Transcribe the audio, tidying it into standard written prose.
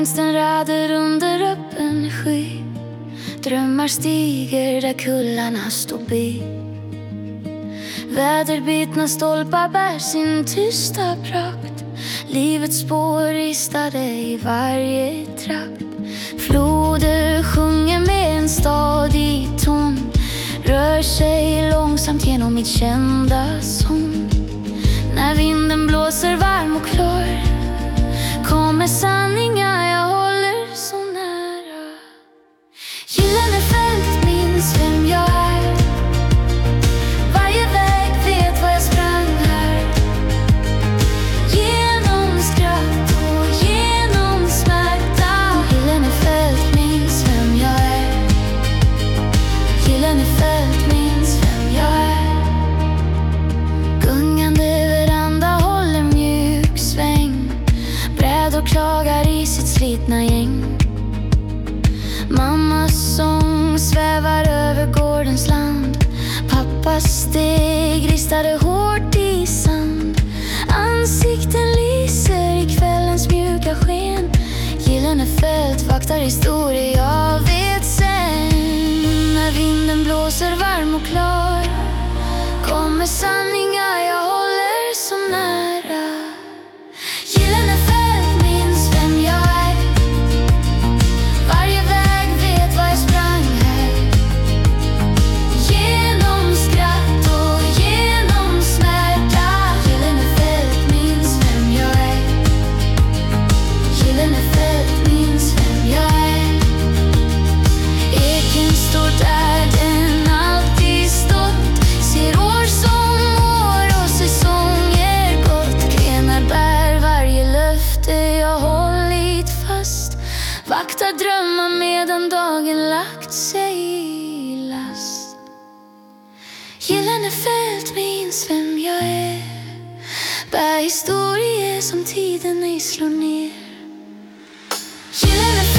längs en rader under öppen sky. Drömmar stiger där kullarna står bi. Väderbitna stolpar bär sin tysta prakt. Livets spår ristade i varje trakt. Floder sjunger med en stadig ton, rör sig långsamt genom mitt kända sång. När vinden blåser varm och klar kommer sanningar jag håller så nära. Gyllene fält minns vem jag är. Varje väg vet vad jag sprang här. Genom skratt och genom smärta. Gyllene fält minns vem jag är. Gyllene fält minns vem jag är. Gungande veranda håller mjuk sväng. Brädor klagar i sitt slitna gäng. Mammas sång svävar över gårdens land. Pappas steg ristade hårt i sand. Ansikten lyser i kvällens mjuka sken. Gyllene fält vaktar historia jag vet sen. När vinden blåser varm och klar kommer sanningar jag håller så nära. Gyllene fält minns vem jag är. Varje väg vet vad jag sprang här. Genom skratt och genom smärta. Gyllene fält minns vem jag är. Gyllene fält minns vem jag är. Eken står där den alltid stått. Ser år som år och säsonger gått. Grenar bär varje löfte jag hållit fast. Vaktar drömmar medan dagen lagt sig i last. Gyllene fält minns vem jag är. Bär historier som tiden ej slår ner. Gyllene